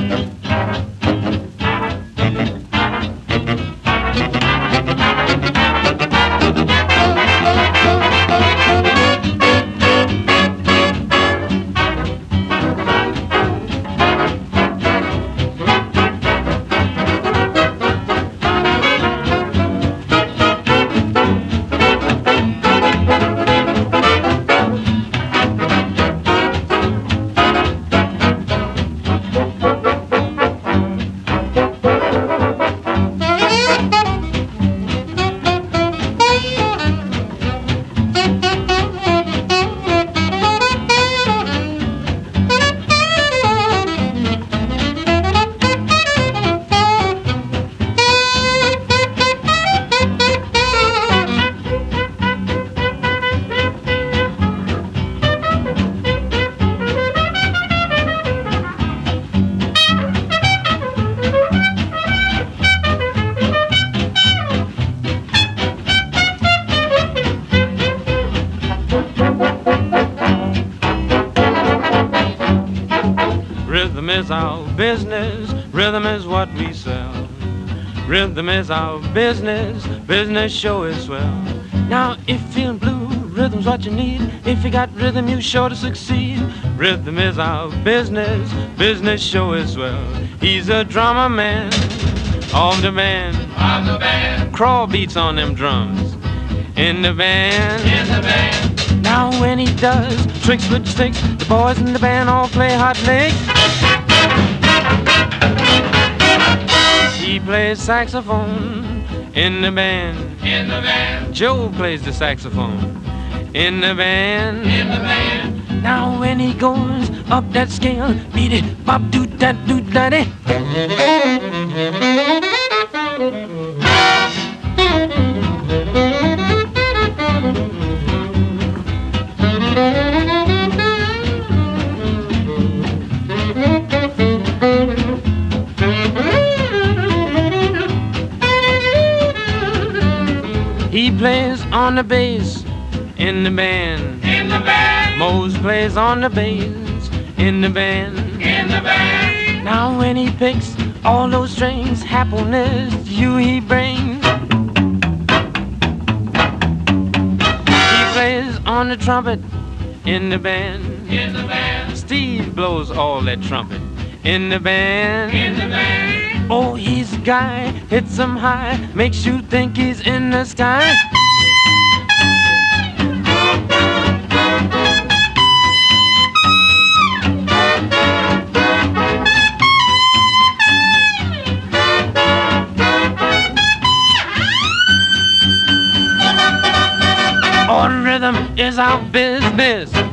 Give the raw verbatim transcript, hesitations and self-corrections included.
Rhythm is our business, rhythm is what we sell. Rhythm is our business, business show is swell. Now if you're feeling blue, rhythm's what you need. If you got rhythm, you're sure to succeed. Rhythm is our business, business show is swell. He's a drummer man of the band, of the band. Crawl beats on them drums in the band. In the band. Now when he does tricks with sticks, the boys in the band all play hot licks. He plays saxophone in the band. In the band. Joe plays the saxophone in the band. In the band. Now when he goes up that scale, beat it, bop, do that, do daddy. He plays on the bass in the band. In the band. Mose plays on the bass in the band. In the band. Now when he picks all those strings, happiness to you he brings. He plays on the trumpet in the band. In the band. Steve blows all that trumpet in the band. In the band. Oh, he's a guy, hits him high, makes you think he's in the sky. Oh, rhythm is our business,